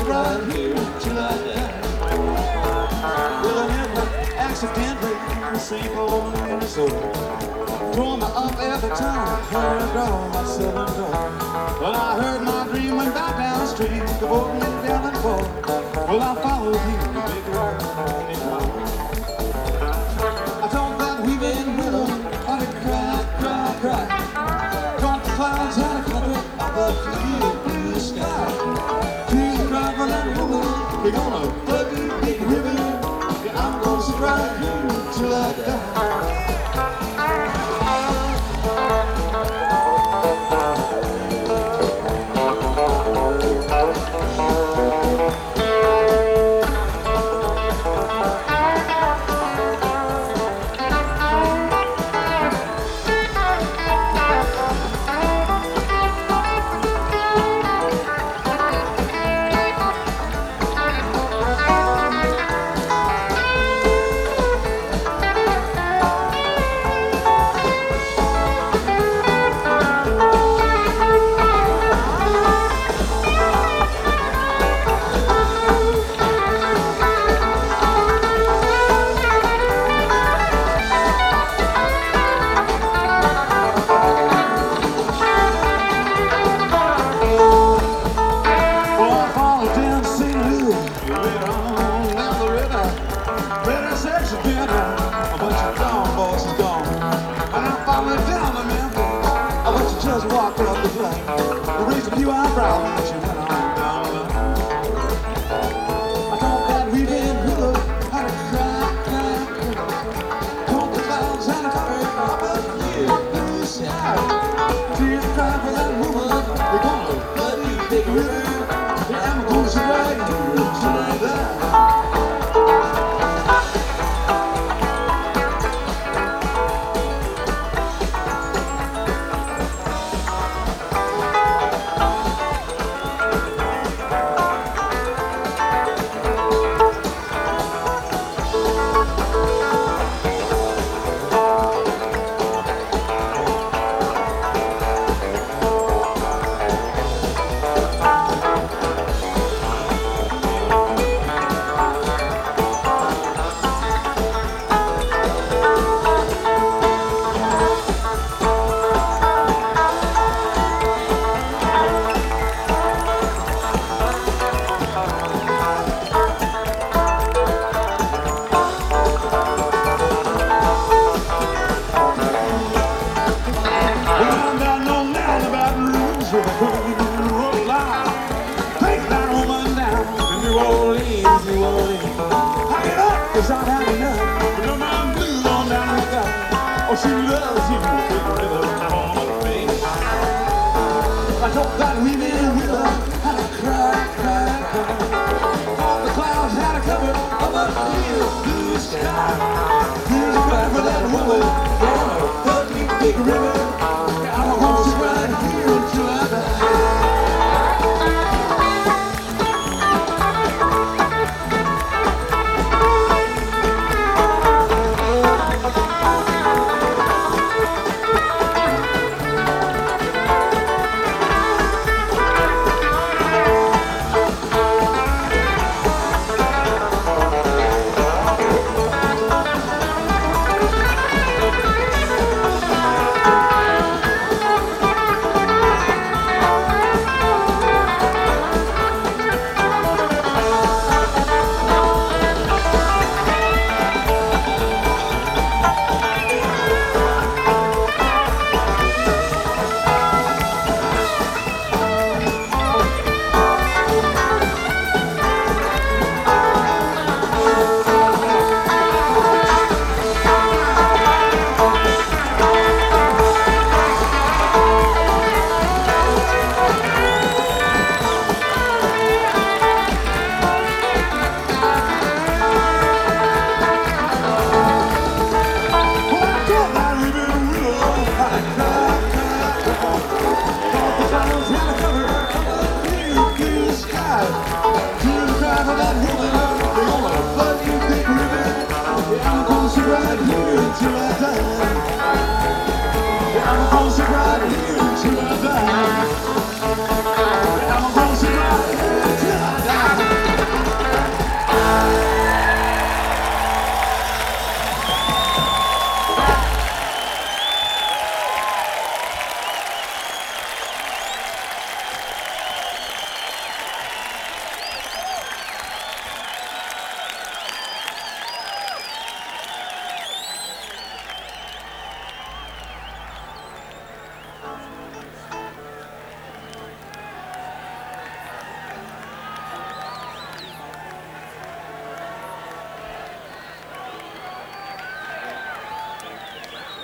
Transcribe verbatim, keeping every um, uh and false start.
right here till I die. Well, I never accidentally sink on Minnesota. Tore me up every time I heard all my southern door. Well, I heard my dream went back down the street, the boat went down and forth. Well, I followed him, the big road, and it went. I thought that we've been with him, I did cry, cry, cry. Thought the clouds had a cover of a clear blue sky. Tears cry for that woman, we're gonna flood the big river. Yeah, I'm gonna sit right here till I die. Just walked up the flight, raised a few eyebrows, and she went on down the line. I thought that we'd been real, had a cry, cry, cry. Thought the clouds had a cover of a clear blue sky. Tears cry for that woman, we're gonna flood the big river. Yeah, I'm gonna sit right here till I die. New Orleans, hang it up, 'cause I've had enough. But I'm blue on down the sky. Oh, she loves you.